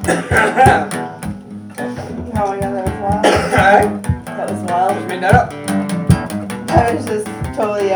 Oh my god, that was wild. Alright, That was wild. just made that up. I was just totally,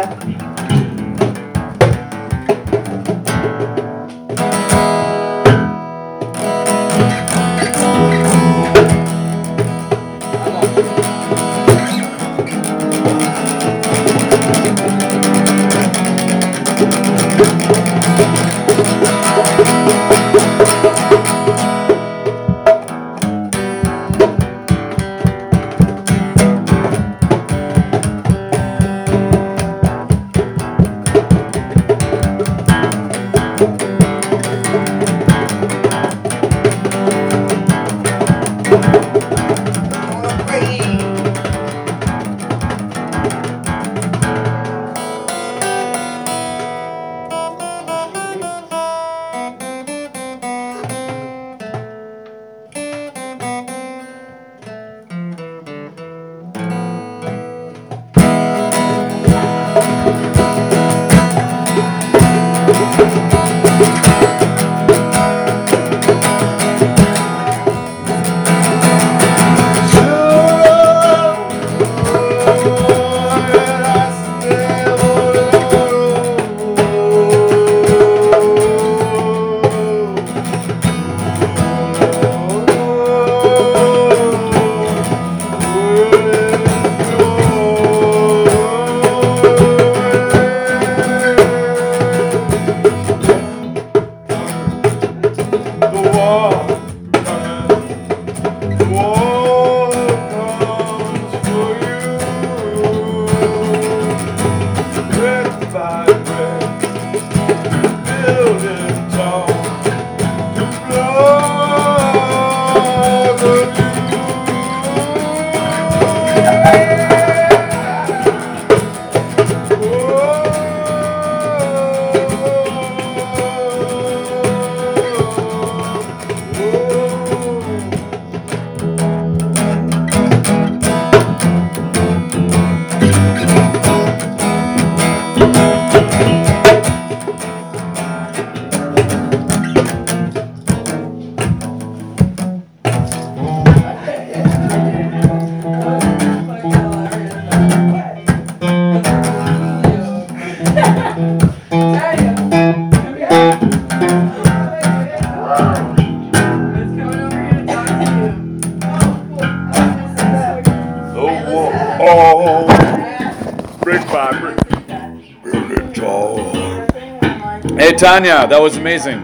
Hey Tanya, that was amazing.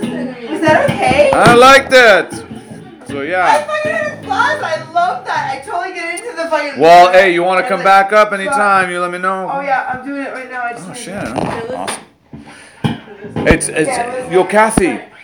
Was that okay? I liked it. So I yeah. fucking had a blast. I love that. I totally get into the fucking. Well, hey, you want to come back up anytime? You let me know. Oh yeah, I'm doing it right now. I just Oh need shit. to- Awesome. It's yo Kathy.